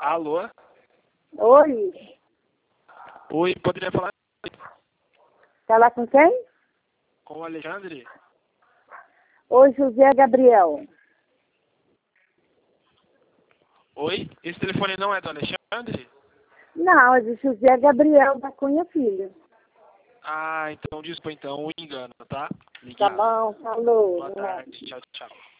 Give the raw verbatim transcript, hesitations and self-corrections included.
Alô? Oi. Oi, poderia falar Falar com quem? com o Alexandre? Oi, José Gabriel. Oi? Esse telefone não é do Alexandre? Não, é de José Gabriel da Cunha Filho. Ah, então desculpa então o engano, tá? Tá Obrigado. bom, falou. Boa tarde, tchau, tchau.